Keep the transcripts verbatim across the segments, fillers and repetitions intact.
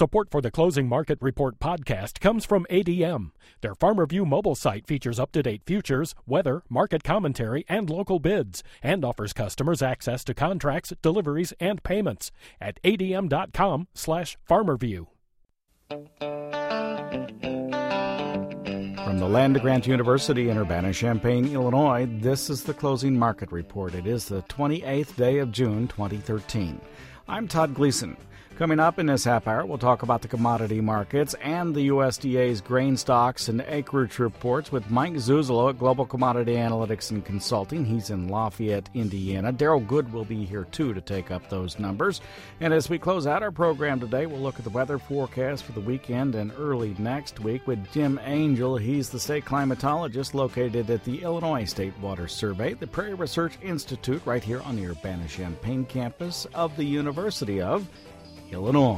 Support for the Closing Market Report podcast comes from A D M. Their FarmerView mobile site features up-to-date futures, weather, market commentary, and local bids, and offers customers access to contracts, deliveries, and payments at adm.com slash farmerview. From the Land-Grant University in Urbana-Champaign, Illinois, this is the Closing Market Report. It is the twenty-eighth day of June, twenty thirteen. I'm Todd Gleason. Coming up in this half hour, we'll talk about the commodity markets and the U S D A's grain stocks and acreage reports with Mike Zuzolo at Global Commodity Analytics and Consulting. He's in Lafayette, Indiana. Daryl Good will be here, too, to take up those numbers. And as we close out our program today, we'll look at the weather forecast for the weekend and early next week with Jim Angel. He's the state climatologist located at the Illinois State Water Survey, the Prairie Research Institute, right here on the Urbana-Champaign campus of the University of Illinois.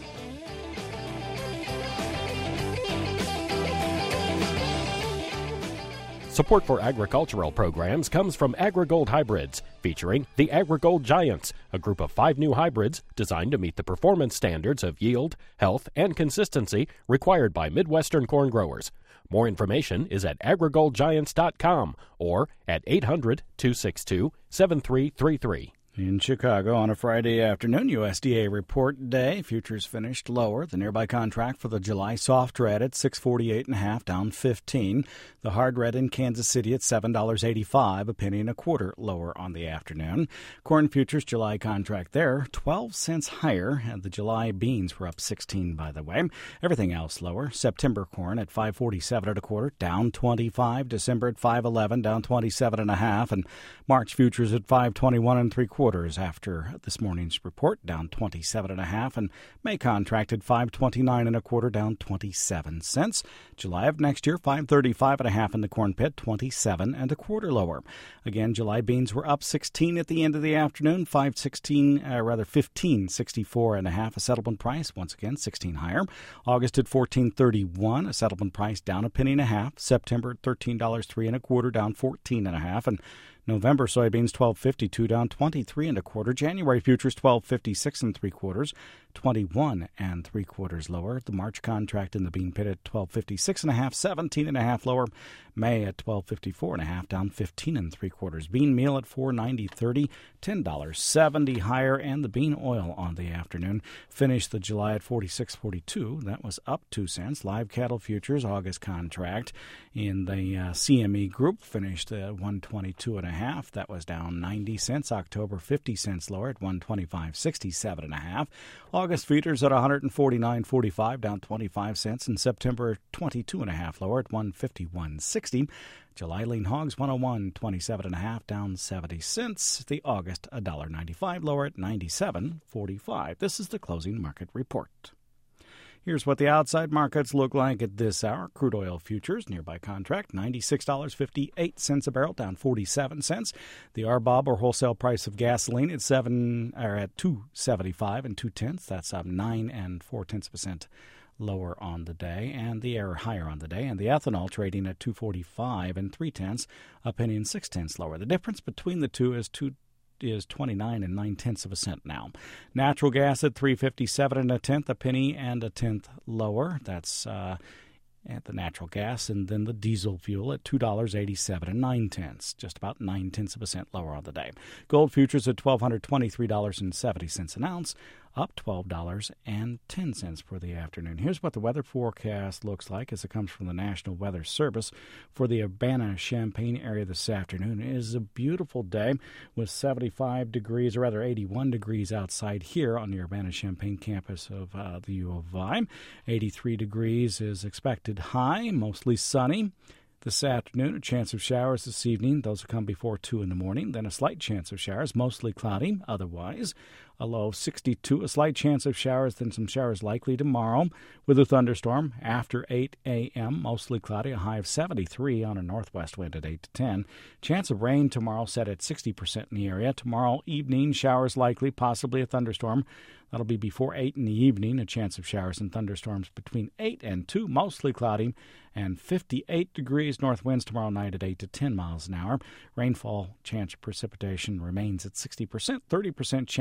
Support for agricultural programs comes from AgriGold Hybrids, featuring the AgriGold Giants, a group of five new hybrids designed to meet the performance standards of yield, health, and consistency required by Midwestern corn growers. More information is at agri gold giants dot com or at eight hundred, two six two, seven three three three. In Chicago on a Friday afternoon, U S D A report day. Futures finished lower. The nearby contract for the July soft red at six forty-eight and a half, down fifteen. The hard red in Kansas City at seven dollars and eighty-five cents, a penny and a quarter lower on the afternoon. Corn futures July contract there, twelve cents higher, and the July beans were up sixteen, by the way. Everything else lower. September corn at five forty-seven and a quarter, down twenty-five. December at five eleven, down twenty-seven and a half, and March futures at five twenty-one and three quarters. After this morning's report, down twenty-seven and a half, and May contracted five twenty-nine and a quarter, down twenty-seven cents. July of next year, five thirty-five and a half in the corn pit, twenty-seven and a quarter lower. Again, July beans were up sixteen at the end of the afternoon, five sixteen, uh, rather fifteen sixty-four and a half a settlement price. Once again, sixteen higher. August at fourteen thirty-one, a settlement price down a penny and a half. September at thirteen dollars three and a quarter, down fourteen and a half, and November soybeans twelve fifty-two, down twenty-three and a quarter. January futures twelve fifty-six and three quarters, twenty-one and three quarters lower. The March contract in the bean pit at twelve fifty-six and a half, seventeen and a half lower. May at twelve fifty-four and a half, down fifteen and three quarters. Bean meal at four ninety thirty, ten dollars seventy higher, and the bean oil on the afternoon finished the July at forty-six forty-two. That was up two cents. Live cattle futures August contract in the uh, C M E group finished at one twenty-two and a half. That was down ninety cents. October fifty cents lower at one twenty-five sixty-seven and a half. August feeders at one forty-nine forty-five, down twenty-five cents. And September twenty-two and a half lower at one fifty-one sixty. July lean hogs one oh one twenty-seven and a half, down seventy cents. The August one ninety-five lower at ninety-seven forty-five. This is the Closing Market Report. Here's what the outside markets look like at this hour. Crude oil futures, nearby contract, ninety-six dollars and fifty-eight cents a barrel, down forty-seven cents. The R B O B, or wholesale price of gasoline, at seven or at two seventy-five and two tenths. That's up nine and four tenths percent lower on the day, and the air higher on the day. And the ethanol trading at two forty-five and three tenths, a penny and six tenths lower. The difference between the two is two. is twenty-nine and nine tenths of a cent now. Natural gas at three fifty-seven and a tenth, a penny and a tenth lower. That's uh, at the natural gas, and then the diesel fuel at two dollars and eighty-seven and nine tenths, just about nine tenths of a cent lower on the day. Gold futures at one thousand two hundred twenty-three dollars and seventy cents an ounce, up twelve dollars and ten cents for the afternoon. Here's what the weather forecast looks like as it comes from the National Weather Service for the Urbana-Champaign area this afternoon. It is a beautiful day with seventy-five degrees, or rather eighty-one degrees outside here on the Urbana-Champaign campus of uh, the U of I. eighty-three degrees is expected high, mostly sunny. This afternoon, a chance of showers this evening. Those will come before two in the morning. Then a slight chance of showers, mostly cloudy otherwise. A low of sixty-two, a slight chance of showers, then some showers likely tomorrow with a thunderstorm after eight a.m., mostly cloudy, a high of seventy-three on a northwest wind at eight to ten. Chance of rain tomorrow set at sixty percent in the area. Tomorrow evening, showers likely, possibly a thunderstorm. That'll be before eight in the evening, a chance of showers and thunderstorms between eight and two, mostly cloudy, and fifty-eight degrees north winds tomorrow night at eight to ten miles an hour. Rainfall chance of precipitation remains at sixty percent, thirty percent chance on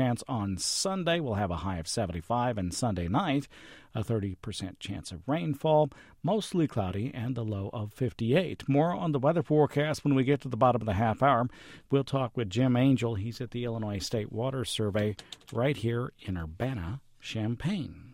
on Sunday. We'll have a high of seventy-five, and Sunday night, a thirty percent chance of rainfall, mostly cloudy, and a low of fifty-eight. More on the weather forecast when we get to the bottom of the half hour. We'll talk with Jim Angel. He's at the Illinois State Water Survey right here in Urbana-Champaign.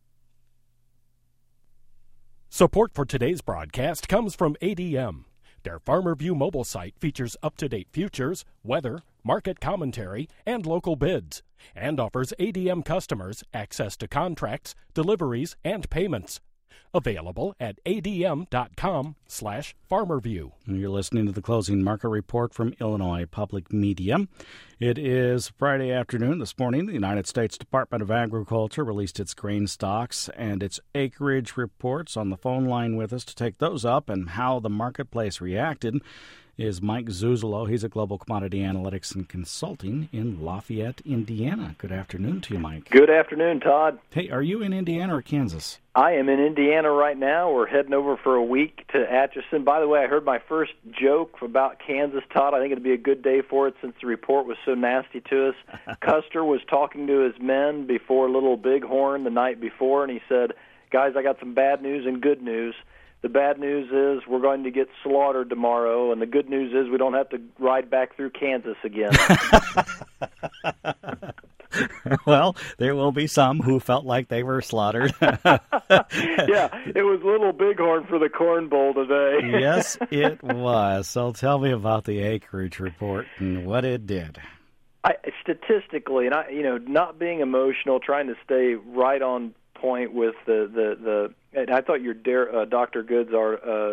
Support for today's broadcast comes from A D M. Their Farmer View mobile site features up-to-date futures, weather, market commentary, and local bids, and offers A D M customers access to contracts, deliveries, and payments. Available at adm.com slash farmerview. You're listening to the closing market report from Illinois Public Media. It is Friday afternoon. This morning, the United States Department of Agriculture released its grain stocks and its acreage reports. On the phone line with us to take those up and how the marketplace reacted is Mike Zuzolo. He's a global commodity analytics and consulting in Lafayette, Indiana. Good afternoon to you, Mike. Good afternoon, Todd. Hey, are you in Indiana or Kansas? I am in Indiana right now. We're heading over for a week to Atchison. By the way, I heard my first joke about Kansas, Todd. I think it'd be a good day for it since the report was so nasty to us. Custer was talking to his men before Little Bighorn the night before, and he said, guys, I got some bad news and good news. The bad news is we're going to get slaughtered tomorrow, and the good news is we don't have to ride back through Kansas again. Well, there will be some who felt like they were slaughtered. Yeah, it was Little Bighorn for the Corn Bowl today. Yes, it was. So tell me about the acreage report and what it did. I, statistically, and I, you know, not being emotional, trying to stay right on point with the the, the and I thought your uh, Doctor Goods our uh,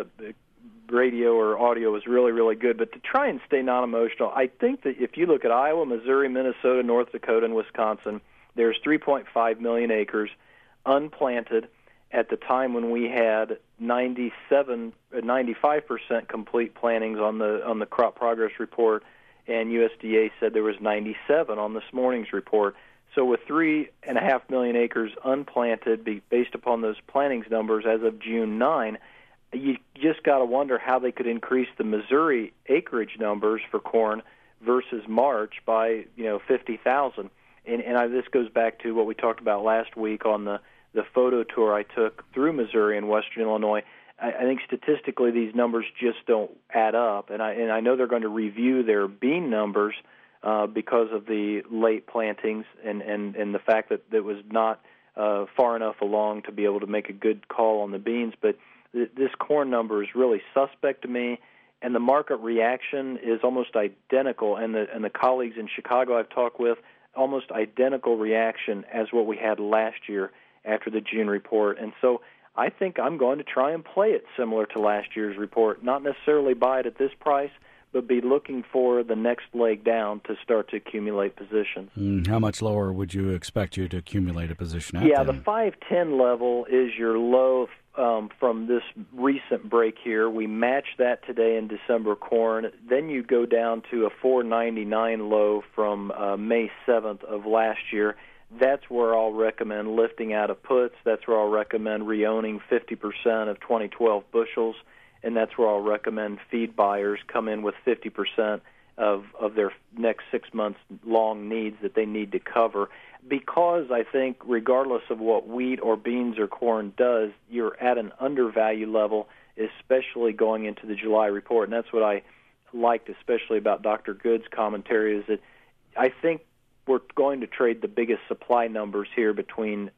radio or audio was really really good, but to try and stay non-emotional, I think that if you look at Iowa, Missouri, Minnesota, North Dakota, and Wisconsin, there's three point five million acres unplanted at the time when we had ninety-seven, ninety-five percent complete plantings on the on the crop progress report, and U S D A said there was ninety-seven on this morning's report. So with three and a half million acres unplanted, be, based upon those plantings numbers as of June ninth, you just got to wonder how they could increase the Missouri acreage numbers for corn versus March by you know fifty thousand. And, and I, this goes back to what we talked about last week on the the photo tour I took through Missouri and Western Illinois. I, I think statistically these numbers just don't add up, and I and I know they're going to review their bean numbers. Uh, because of the late plantings and, and, and the fact that it was not uh, far enough along to be able to make a good call on the beans. But th- this corn number is really suspect to me, and the market reaction is almost identical. And the, and the colleagues in Chicago I've talked with, almost identical reaction as what we had last year after the June report. And so I think I'm going to try and play it similar to last year's report, not necessarily buy it at this price, but be looking for the next leg down to start to accumulate positions. Mm, how much lower would you expect you to accumulate a position at? Yeah, then? The five ten level is your low um, from this recent break here. We matched that today in December corn. Then you go down to a four ninety-nine low from uh, May seventh of last year. That's where I'll recommend lifting out of puts. That's where I'll recommend re-owning fifty percent of twenty twelve bushels. And that's where I'll recommend feed buyers come in with fifty percent of, of their next six months long needs that they need to cover. Because I think regardless of what wheat or beans or corn does, you're at an undervalue level, especially going into the July report. And that's what I liked especially about Doctor Good's commentary, is that I think we're going to trade the biggest supply numbers here between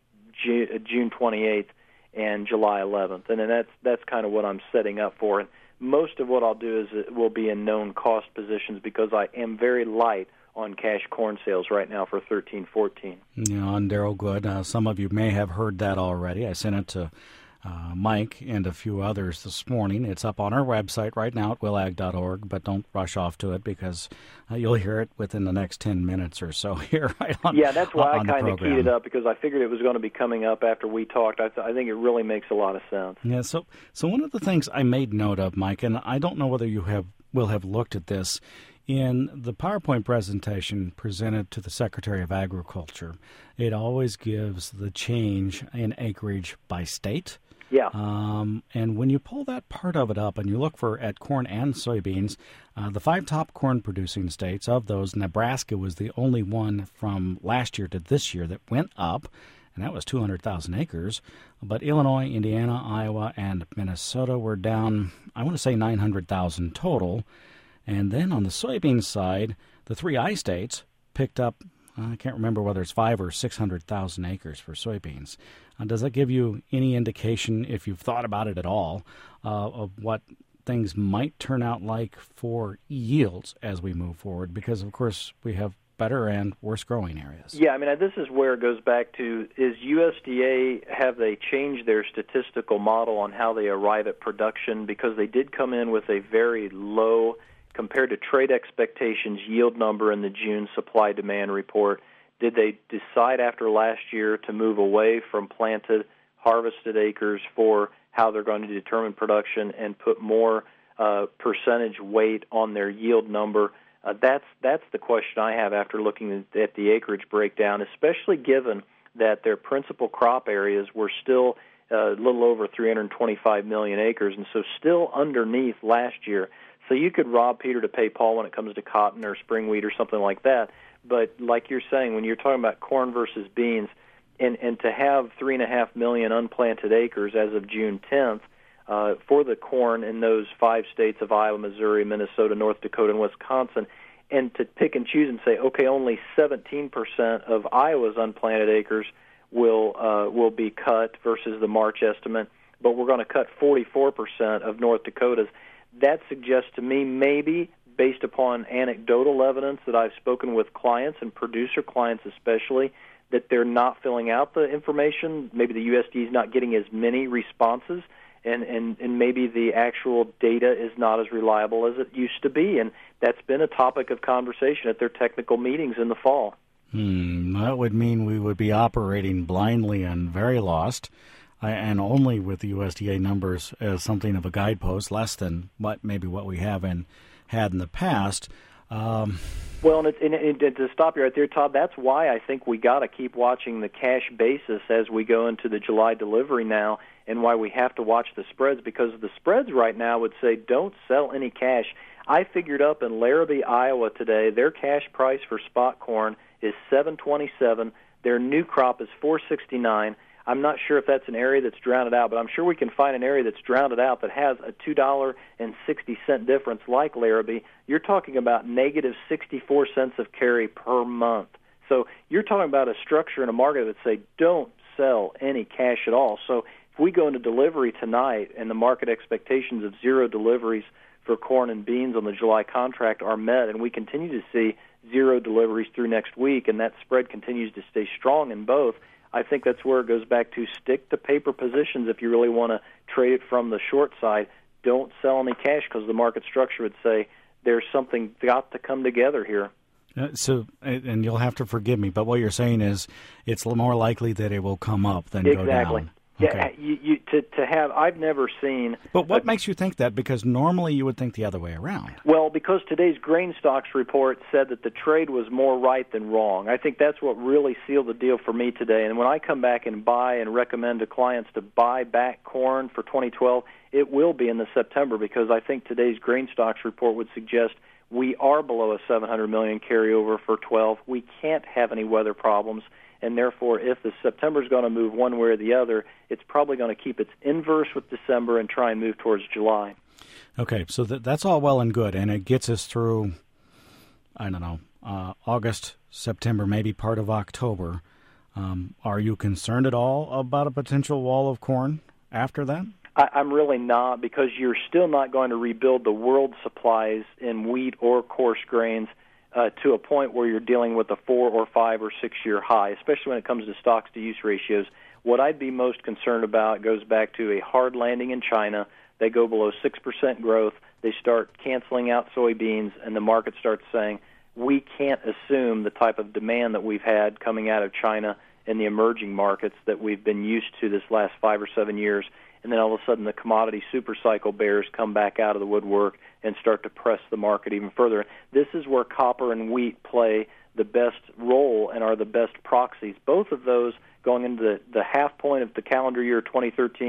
June twenty-eighth and July eleventh, and then that's that's kind of what I'm setting up for. And most of what I'll do is it will be in known cost positions because I am very light on cash corn sales right now for thirteen fourteen. Yeah, on Daryl Good. Uh, some of you may have heard that already. I sent it to uh, Mike and a few others this morning. It's up on our website right now at willag dot org, but don't rush off to it because uh, you'll hear it within the next ten minutes or so here. Right on, yeah, that's why I kind of keyed it up, because I figured it was going to be coming up after we talked. I, th- I think it really makes a lot of sense. Yeah, so so one of the things I made note of, Mike, and I don't know whether you have will have looked at this, in the PowerPoint presentation presented to the Secretary of Agriculture, it always gives the change in acreage by state. Yeah. Um, and when you pull that part of it up and you look for at corn and soybeans, uh, the five top corn-producing states, of those, Nebraska was the only one from last year to this year that went up, and that was two hundred thousand acres. But Illinois, Indiana, Iowa, and Minnesota were down, I want to say nine hundred thousand total. And then on the soybean side, the three I states picked up, I can't remember whether it's five or six hundred thousand acres for soybeans. Uh, does that give you any indication, if you've thought about it at all, uh, of what things might turn out like for yields as we move forward? Because, of course, we have better and worse growing areas. Yeah, I mean, this is where it goes back to, is U S D A, have they changed their statistical model on how they arrive at production? Because they did come in with a very low, compared to trade expectations, yield number in the June supply-demand report. Did they decide after last year to move away from planted, harvested acres for how they're going to determine production and put more uh, percentage weight on their yield number? Uh, that's that's the question I have after looking at the acreage breakdown, especially given that their principal crop areas were still uh, a little over three hundred twenty-five million acres, and so still underneath last year. So you could rob Peter to pay Paul when it comes to cotton or spring wheat or something like that. But like you're saying, when you're talking about corn versus beans, and, and to have three and a half million unplanted acres as of June tenth uh, for the corn in those five states of Iowa, Missouri, Minnesota, North Dakota, and Wisconsin, and to pick and choose and say, okay, only seventeen percent of Iowa's unplanted acres will uh, will be cut versus the March estimate, but we're going to cut forty-four percent of North Dakota's. That suggests to me, maybe based upon anecdotal evidence that I've spoken with clients and producer clients especially, that they're not filling out the information. Maybe the U S D A is not getting as many responses, and, and, and maybe the actual data is not as reliable as it used to be. And that's been a topic of conversation at their technical meetings in the fall. Hmm, that would mean we would be operating blindly and very lost, and only with the U S D A numbers as something of a guidepost, less than what maybe what we have in, had in the past. Um, well, and, it, and, it, and to stop you right there, Todd, that's why I think we got to keep watching the cash basis as we go into the July delivery now, and why we have to watch the spreads, because the spreads right now would say don't sell any cash. I figured up in Larrabee, Iowa today, their cash price for spot corn is seven twenty-seven. Their new crop is four sixty-nine. I'm not sure if that's an area that's drowned out, but I'm sure we can find an area that's drowned out that has a two dollars and sixty cents difference like Larrabee. You're talking about negative sixty-four cents of carry per month. So you're talking about a structure in a market that say don't sell any cash at all. So if we go into delivery tonight and the market expectations of zero deliveries for corn and beans on the July contract are met, and we continue to see zero deliveries through next week, and that spread continues to stay strong in both, I think that's where it goes back to stick to paper positions if you really want to trade it from the short side. Don't sell any cash, because the market structure would say there's something got to come together here. Uh, so, and you'll have to forgive me, but what you're saying is it's more likely that it will come up than exactly. go down. Yeah, you, you, to to have, I've never seen. But what a, makes you think that? Because normally you would think the other way around. Well, because today's grain stocks report said that the trade was more right than wrong. I think that's what really sealed the deal for me today. And when I come back and buy and recommend to clients to buy back corn for twenty twelve, it will be in the September, because I think today's grain stocks report would suggest we are below a seven hundred million carryover for twelve. We can't have any weather problems. And therefore, if the September is going to move one way or the other, it's probably going to keep its inverse with December and try and move towards July. Okay, so th- that's all well and good, and it gets us through, I don't know, uh, August, September, maybe part of October. Um, are you concerned at all about a potential wall of corn after that? I, I'm really not, because you're still not going to rebuild the world supplies in wheat or coarse grains Uh, to a point where you're dealing with a four or five or six year high, especially when it comes to stocks to use ratios. What I'd be most concerned about goes back to a hard landing in China. They go below six percent growth. They start canceling out soybeans, and the market starts saying, we can't assume the type of demand that we've had coming out of China in the emerging markets that we've been used to this last five or seven years. And then all of a sudden the commodity supercycle bears come back out of the woodwork and start to press the market even further. This is where copper and wheat play the best role and are the best proxies. Both of those going into the, the half point of the calendar year twenty thirteen,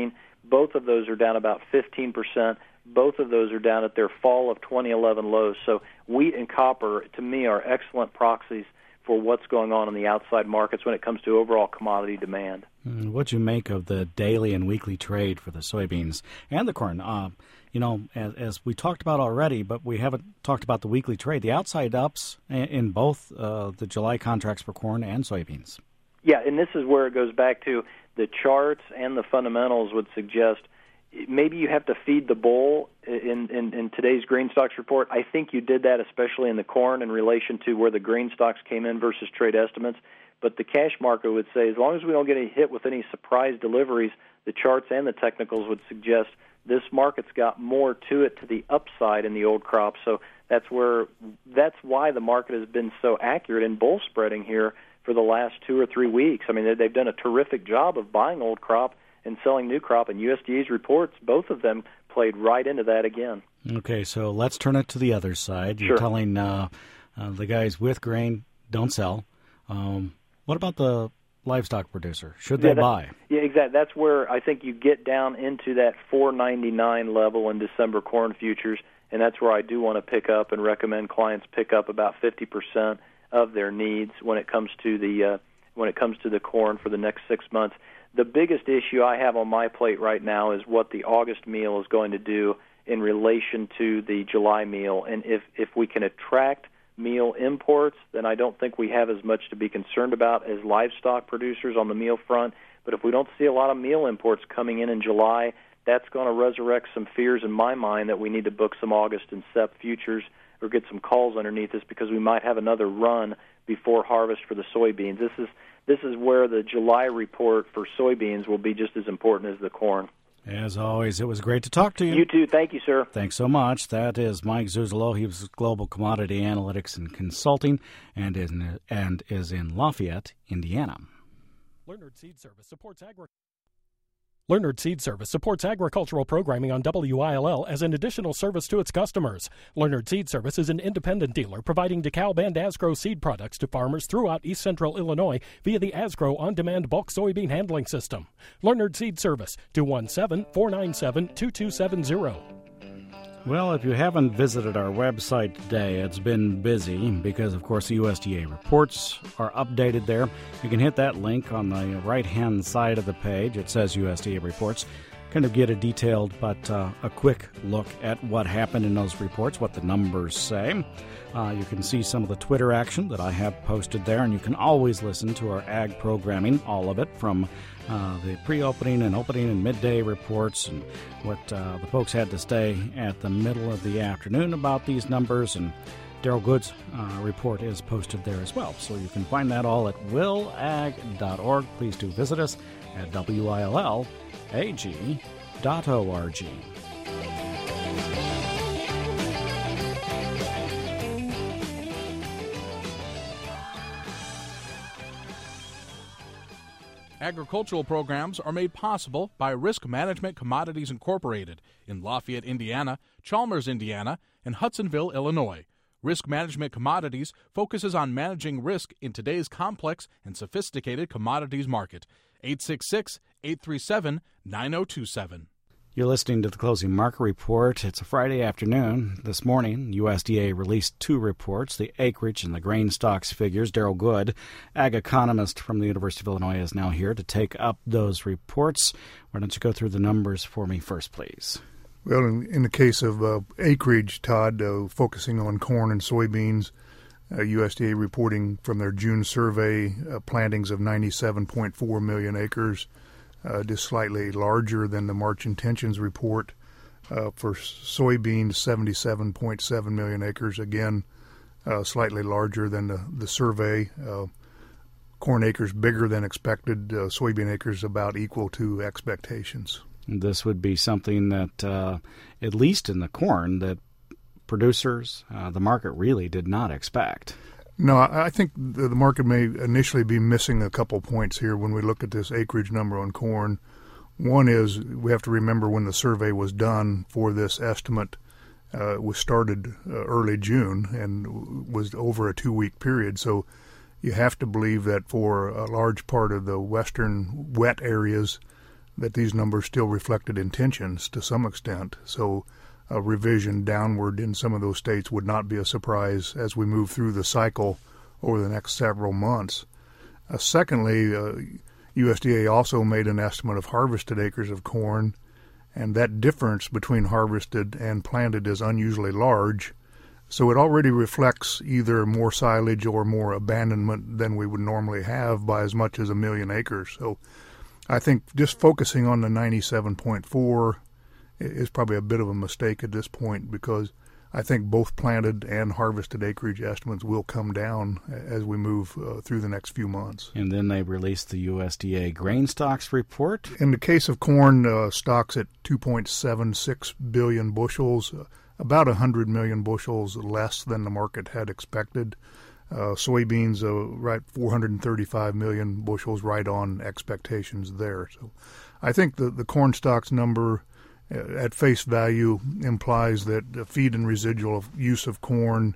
Both of those are down about fifteen percent. Both of those are down at their fall of twenty eleven lows. So wheat and copper, to me, are excellent proxies for what's going on in the outside markets when it comes to overall commodity demand. What do you make of the daily and weekly trade for the soybeans and the corn? Uh, you know, as, as we talked about already, but we haven't talked about the weekly trade, the outside ups in both uh, the July contracts for corn and soybeans. Yeah, and this is where it goes back to the charts and the fundamentals would suggest maybe you have to feed the bull in, in, in today's green stocks report. I think you did that especially in the corn in relation to where the green stocks came in versus trade estimates. But the cash market would say as long as we don't get any hit with any surprise deliveries, the charts and the technicals would suggest this market's got more to it to the upside in the old crop. So that's where that's why the market has been so accurate in bull spreading here for the last two or three weeks. I mean, they've done a terrific job of buying old crop and selling new crop, and U S D A's reports, both of them played right into that again. Okay, so let's turn it to the other side. You're sure. telling uh, uh, the guys with grain, don't sell. Um, what about the livestock producer? Should they yeah, that, buy? Yeah, exactly. That's where I think you get down into that four ninety-nine level in December corn futures, and that's where I do want to pick up and recommend clients pick up about fifty percent of their needs when it comes to the uh, when it comes to the corn for the next six months. The biggest issue I have on my plate right now is what the August meal is going to do in relation to the July meal. And if, if we can attract meal imports, then I don't think we have as much to be concerned about as livestock producers on the meal front. But if we don't see a lot of meal imports coming in in July, that's going to resurrect some fears in my mind that we need to book some August and S E P futures or get some calls underneath us because we might have another run before harvest for the soybeans. This is This is where the July report for soybeans will be just as important as the corn. As always, it was great to talk to you. You too. Thank you, sir. Thanks so much. That is Mike Zuzolo. He was Global Commodity Analytics and Consulting and is in, and is in Lafayette, Indiana. Leonard Seed Service supports agri- Leonard Seed Service supports agricultural programming on W I L L as an additional service to its customers. Leonard Seed Service is an independent dealer providing DeKalb and Asgrow seed products to farmers throughout East Central Illinois via the Asgrow on-demand bulk soybean handling system. Leonard Seed Service, two one seven, four nine seven, two two seven zero. Well, if you haven't visited our website today, it's been busy because, of course, the U S D A reports are updated there. You can hit that link on the right-hand side of the page. It says U S D A reports. Kind of get a detailed but uh, a quick look at what happened in those reports, what the numbers say. Uh, you can see some of the Twitter action that I have posted there, and you can always listen to our ag programming, all of it, from uh, the pre-opening and opening and midday reports and what uh, the folks had to say at the middle of the afternoon about these numbers. And Daryl Good's uh, report is posted there as well. So you can find that all at will ag dot org. Please do visit us at W I L L A G dot org. Agricultural programs are made possible by Risk Management Commodities Incorporated in Lafayette, Indiana, Chalmers, Indiana, and Hudsonville, Illinois. Risk Management Commodities focuses on managing risk in today's complex and sophisticated commodities market. eight six six, eight three seven, nine zero two seven. You're listening to the Closing Market Report. It's a Friday afternoon. This morning, U S D A released two reports, the acreage and the grain stocks figures. Daryl Good, ag economist from the University of Illinois, is now here to take up those reports. Why don't you go through the numbers for me first, please? Well, in, in the case of uh, acreage, Todd, uh, focusing on corn and soybeans, uh, U S D A reporting from their June survey uh, plantings of ninety-seven point four million acres, uh, just slightly larger than the March intentions report. Uh, for soybeans, seventy-seven point seven million acres, again, uh, slightly larger than the, the survey. Uh, corn acres bigger than expected, uh, soybean acres about equal to expectations. This would be something that, uh, at least in the corn, that producers, uh, the market really did not expect. No, I think the market may initially be missing a couple points here when we look at this acreage number on corn. One is we have to remember when the survey was done for this estimate, uh, it was started uh, early June and was over a two-week period. So you have to believe that for a large part of the western wet areas, that these numbers still reflected intentions to some extent. So a revision downward in some of those states would not be a surprise as we move through the cycle over the next several months. Uh, secondly, uh, U S D A also made an estimate of harvested acres of corn, and that difference between harvested and planted is unusually large. So it already reflects either more silage or more abandonment than we would normally have by as much as a million acres. So I think just focusing on the ninety-seven point four is probably a bit of a mistake at this point, because I think both planted and harvested acreage estimates will come down as we move uh, through the next few months. And then they released the U S D A grain stocks report. In the case of corn, uh, stocks at two point seven six billion bushels, uh, about one hundred million bushels less than the market had expected. Uh, soybeans, uh, right, four hundred thirty-five million bushels, right on expectations there. So I think the, the corn stocks number uh, at face value implies that the feed and residual use of corn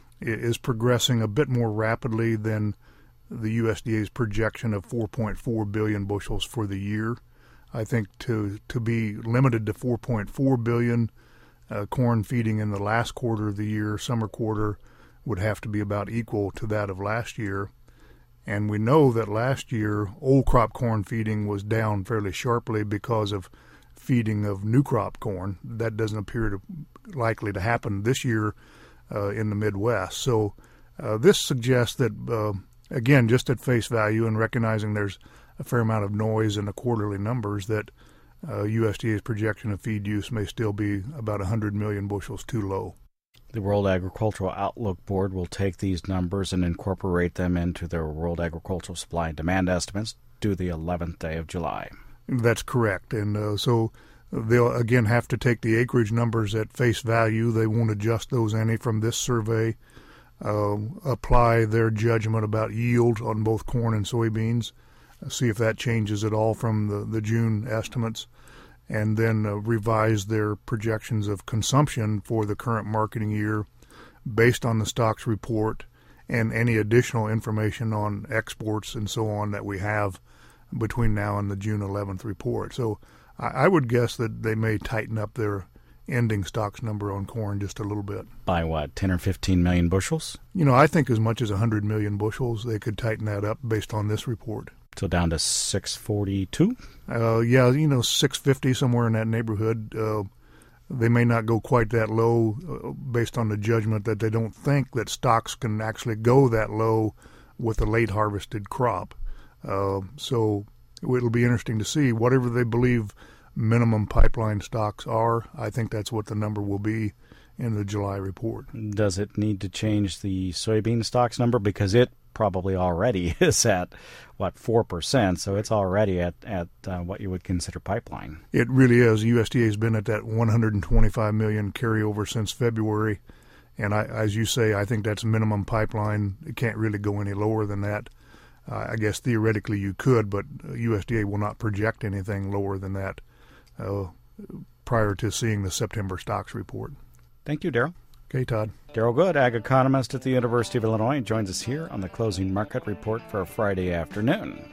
is progressing a bit more rapidly than the U S D A's projection of four point four billion bushels for the year. I think to, to be limited to four point four billion uh, corn feeding in the last quarter of the year, summer quarter, would have to be about equal to that of last year. And we know that last year old crop corn feeding was down fairly sharply because of feeding of new crop corn. That doesn't appear to likely to happen this year uh, in the Midwest. So uh, this suggests that, uh, again, just at face value and recognizing there's a fair amount of noise in the quarterly numbers, that uh, U S D A's projection of feed use may still be about one hundred million bushels too low. The World Agricultural Outlook Board will take these numbers and incorporate them into their World Agricultural Supply and Demand estimates due the eleventh day of July. That's correct. And uh, so they'll, again, have to take the acreage numbers at face value. They won't adjust those any from this survey, uh, apply their judgment about yield on both corn and soybeans, uh, see if that changes at all from the, the June estimates, and then uh, revise their projections of consumption for the current marketing year based on the stocks report and any additional information on exports and so on that we have between now and the June eleventh report. So I, I would guess that they may tighten up their ending stocks number on corn just a little bit. By what, ten or fifteen million bushels? You know, I think as much as one hundred million bushels, they could tighten that up based on this report. So down to six forty-two? Uh, yeah, you know, six fifty, somewhere in that neighborhood. Uh, they may not go quite that low uh, based on the judgment that they don't think that stocks can actually go that low with a late harvested crop. Uh, so it'll be interesting to see. Whatever they believe minimum pipeline stocks are, I think that's what the number will be in the July report. Does it need to change the soybean stocks number? Because it probably already is at, what, four percent, so it's already at, at uh, what you would consider pipeline. It really is. U S D A has been at that one hundred twenty-five million carryover since February, and I, as you say, I think that's minimum pipeline. It can't really go any lower than that. Uh, I guess theoretically you could, but U S D A will not project anything lower than that uh, prior to seeing the September stocks report. Thank you, Darrell. Okay, Todd. Darrell Good, ag economist at the University of Illinois, joins us here on the Closing Market Report for a Friday afternoon.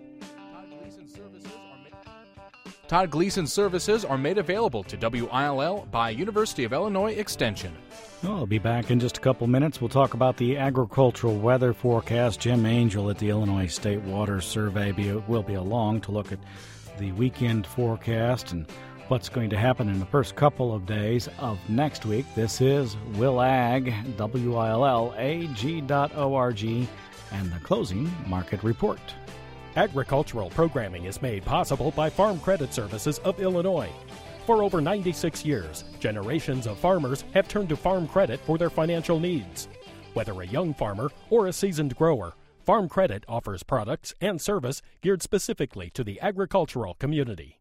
Todd Gleason services are made available to W I L L by University of Illinois Extension. Well, I'll be back in just a couple minutes. We'll talk about the agricultural weather forecast. Jim Angel at the Illinois State Water Survey be, will be along to look at the weekend forecast and what's going to happen in the first couple of days of next week. This is Will Ag, W I L L A G dot org, and the Closing Market Report. Agricultural programming is made possible by Farm Credit Services of Illinois. For over ninety-six years, generations of farmers have turned to Farm Credit for their financial needs. Whether a young farmer or a seasoned grower, Farm Credit offers products and service geared specifically to the agricultural community.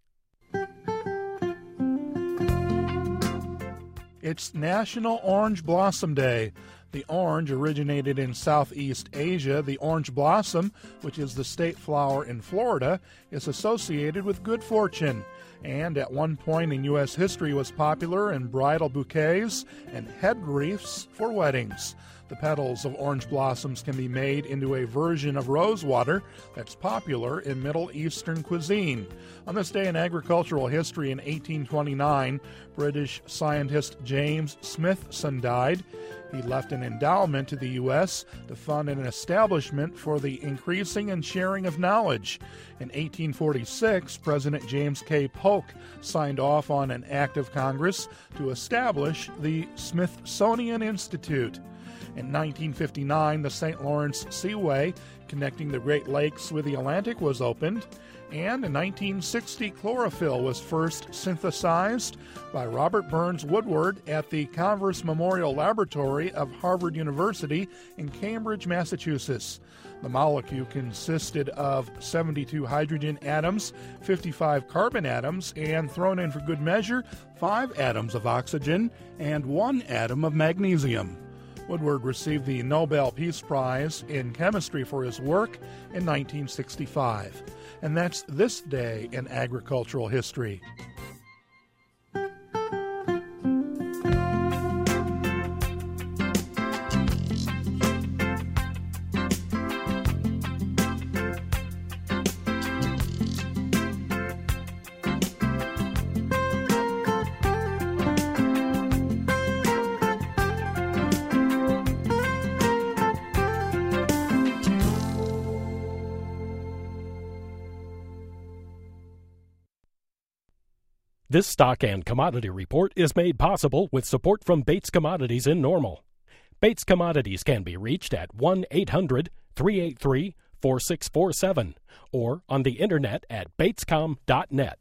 It's National Orange Blossom Day. The orange originated in Southeast Asia. The orange blossom, which is the state flower in Florida, is associated with good fortune, and at one point in U S history was popular in bridal bouquets and head wreaths for weddings. The petals of orange blossoms can be made into a version of rose water that's popular in Middle Eastern cuisine. On this day in agricultural history in eighteen twenty-nine, British scientist James Smithson died. He left an endowment to the U S to fund an establishment for the increasing and sharing of knowledge. In eighteen forty-six, President James K. Polk signed off on an act of Congress to establish the Smithsonian Institute. In nineteen fifty-nine, the Saint Lawrence Seaway, connecting the Great Lakes with the Atlantic, was opened. And in nineteen sixty, chlorophyll was first synthesized by Robert Burns Woodward at the Converse Memorial Laboratory of Harvard University in Cambridge, Massachusetts. The molecule consisted of seventy-two hydrogen atoms, fifty-five carbon atoms, and, thrown in for good measure, five atoms of oxygen and one atom of magnesium. Woodward received the Nobel Peace Prize in Chemistry for his work in nineteen sixty-five. And that's this day in agricultural history. This stock and commodity report is made possible with support from Bates Commodities in Normal. Bates Commodities can be reached at one eight hundred, three eight three, four six four seven or on the internet at batescom dot net.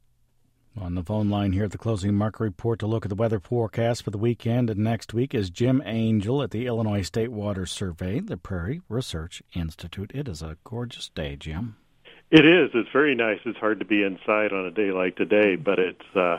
On the phone line here at the Closing Market Report to look at the weather forecast for the weekend and next week is Jim Angel at the Illinois State Water Survey, the Prairie Research Institute. It is a gorgeous day, Jim. It is. It's very nice. It's hard to be inside on a day like today, but it's uh,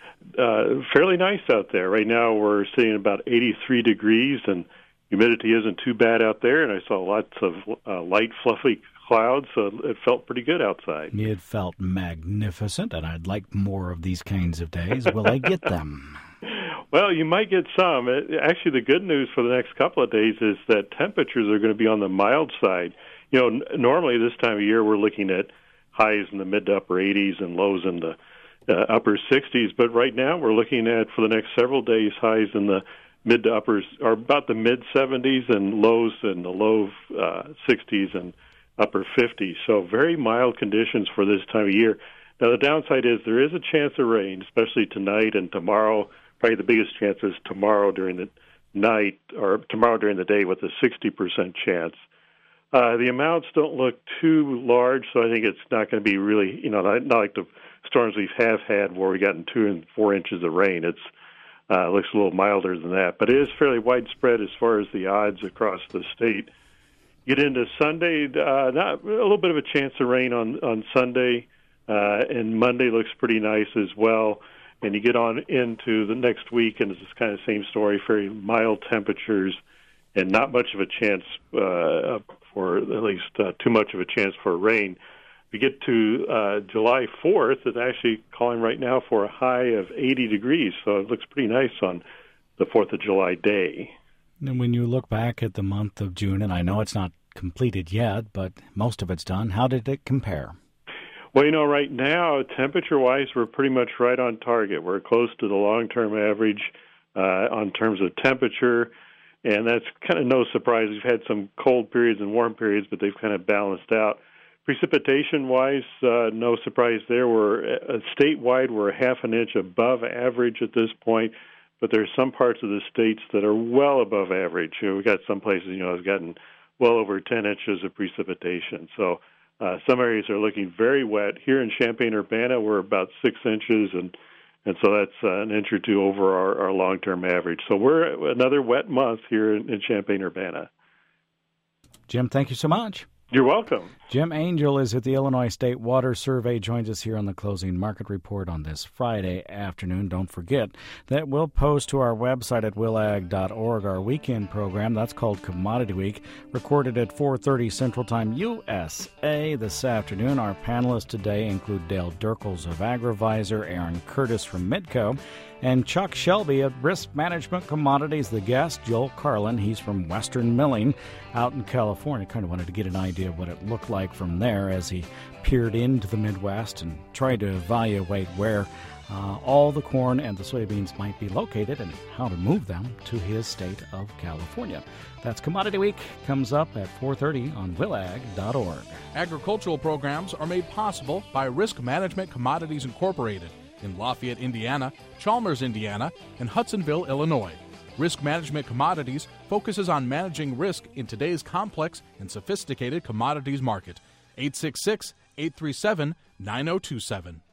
uh, fairly nice out there. Right now we're sitting about eighty-three degrees, and humidity isn't too bad out there, and I saw lots of uh, light, fluffy clouds, so it felt pretty good outside. It felt magnificent, and I'd like more of these kinds of days. Will I get them? Well, you might get some. It, actually, the good news for the next couple of days is that temperatures are going to be on the mild side. You know, n- normally this time of year we're looking at highs in the mid to upper eighties and lows in the uh, upper sixties, but right now we're looking at, for the next several days, highs in the mid to uppers, or about the mid seventies, and lows in the low uh, sixties and upper fifties. So very mild conditions for this time of year. Now the downside is there is a chance of rain, especially tonight and tomorrow. Probably the biggest chance is tomorrow during the night, or tomorrow during the day, with a sixty percent chance. Uh, the amounts don't look too large, so I think it's not going to be really, you know, not, not like the storms we have had where we gotten two and four inches of rain. It's uh, looks a little milder than that, but it is fairly widespread as far as the odds across the state. Get into Sunday, uh, not a little bit of a chance of rain on on Sunday, uh, and Monday looks pretty nice as well. And you get on into the next week, and it's this kind of same story: very mild temperatures, and not much of a chance uh, for, at least uh, too much of a chance for rain. We get to uh, July fourth, it's actually calling right now for a high of eighty degrees, so it looks pretty nice on the fourth of July day. And when you look back at the month of June, and I know it's not completed yet, but most of it's done, how did it compare? Well, you know, right now, temperature-wise, we're pretty much right on target. We're close to the long-term average uh, on terms of temperature. And that's kind of no surprise. We've had some cold periods and warm periods, but they've kind of balanced out. Precipitation-wise, uh, no surprise there. We're uh, statewide, we're a half an inch above average at this point, but there's some parts of the states that are well above average. You know, we've got some places, you know, have gotten well over ten inches of precipitation. So uh, some areas are looking very wet. Here in Champaign-Urbana, we're about six inches, and And so that's uh, an inch or two over our, our long-term average. So we're another wet month here in, in Champaign-Urbana. Jim, thank you so much. You're welcome. Jim Angel is at the Illinois State Water Survey, joins us here on the Closing Market Report on this Friday afternoon. Don't forget that we'll post to our website at will ag dot org our weekend program. That's called Commodity Week, recorded at four thirty Central Time U S A this afternoon. Our panelists today include Dale Dirkels of AgriVisor, Aaron Curtis from Midco, and Chuck Shelby of Risk Management Commodities. The guest, Joel Carlin, he's from Western Milling out in California. Kind of wanted to get an idea of what it looked like from there as he peered into the Midwest and tried to evaluate where uh, all the corn and the soybeans might be located and how to move them to his state of California. That's Commodity Week. Comes up at four thirty on will ag dot org. Agricultural programs are made possible by Risk Management Commodities Incorporated in Lafayette, Indiana, Chalmers, Indiana, and Hudsonville, Illinois. Risk Management Commodities focuses on managing risk in today's complex and sophisticated commodities market. eight six six, eight three seven, nine zero two seven.